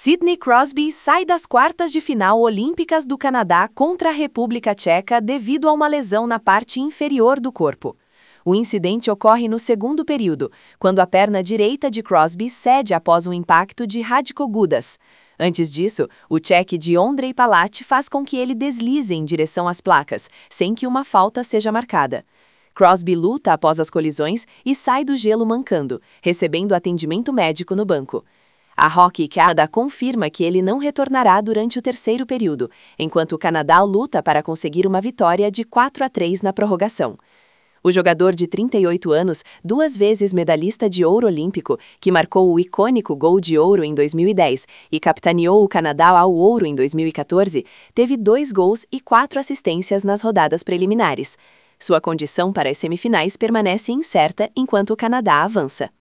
Sidney Crosby sai das quartas de final olímpicas do Canadá contra a República Tcheca devido a uma lesão na parte inferior do corpo. O incidente ocorre no segundo período, quando a perna direita de Crosby cede após um impacto de Radko Gudas. Antes disso, o cheque de Ondrej Palat faz com que ele deslize em direção às placas, sem que uma falta seja marcada. Crosby luta após as colisões e sai do gelo mancando, recebendo atendimento médico no banco. A Hockey Canada confirma que ele não retornará durante o terceiro período, enquanto o Canadá luta para conseguir uma vitória de 4-3 na prorrogação. O jogador de 38 anos, 2 vezes medalhista de ouro olímpico, que marcou o icônico gol de ouro em 2010 e capitaneou o Canadá ao ouro em 2014, teve 2 gols e 4 assistências nas rodadas preliminares. Sua condição para as semifinais permanece incerta enquanto o Canadá avança.